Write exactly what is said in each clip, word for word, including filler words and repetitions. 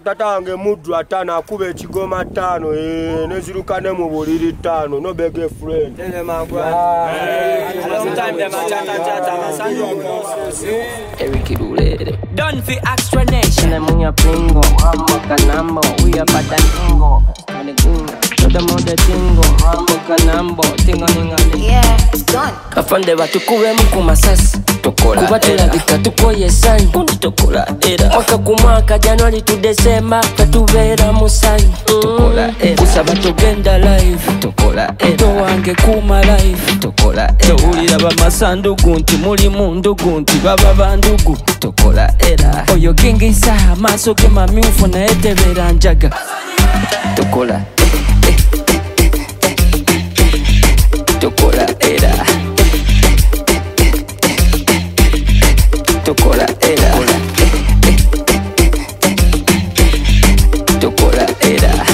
Tata wange muddu atano akuba ekigoma ttaano eh neziruka ne mu buliri ttaano no beg a friend ele magwa Eric Irulere done for extra nation Munya Pringo Rambo Canambo we are Patango Todo modo tingo Rambo Canambo Tingo ningo Yeah, it's done. Afande batukube mukumasasi Tokola kuba tulabika tukoye sanyu Kundi tokola era Mwaka kumwaka January to December Katubera musanyu Tokola era Kusaba tugenda live Tokola era Mto wange kuma live Tokola era Tawulira bamasandugu nti muli mundugu nti baba bandugu Tokola era Oyo gengisa amaso ge mamyufu na etebera njaga Tokola Tokola era Tokola era Tokola era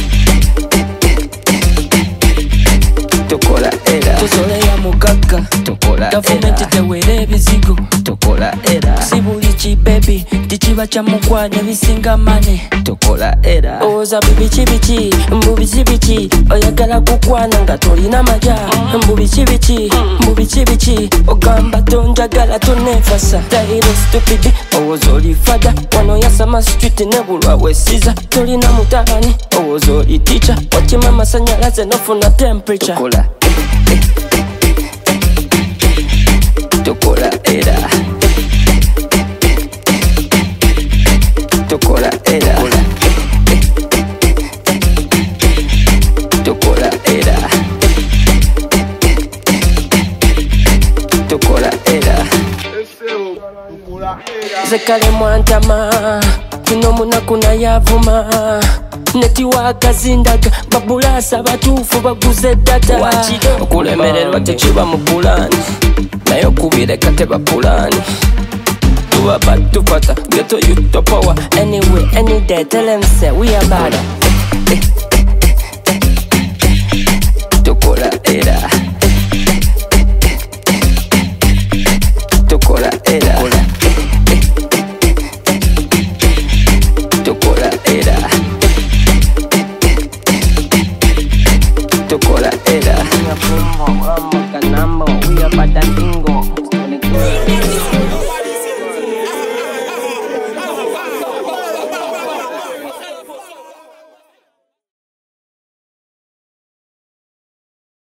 Tokola era Tusolea mukaka Tokola era Gavumenti tewere ebizigo Tokola era Sibuli chi baby Tichiba cha mukwane bisinga mane Tokola era Oza bibichi bichi Mbubichi bichi Oyagala kukwana nga tolina maja Mbubichi bichi Mbubichi bichi Ogamba tonjagala tonefasa Tairo stupid Owoza oli fada Wano yasama street nebulwa wesiza Tolina mutabani Owoza oli teacher Wachima masanyalaze nofuna temperature Tokola Tokola era Tokola era Tokola era Tokola era Zekale mwantama Kuno munakuna yavuma Neti wakazindaga babulasa batufu baguze data okulemererwa tekiba mu pulani naye okubireka teba pulani tuba batufata geto yuto power anyway any day tell them say we are bad Tokola era Tokola era Tokola era Tokola era Rambo Canambo we are Patango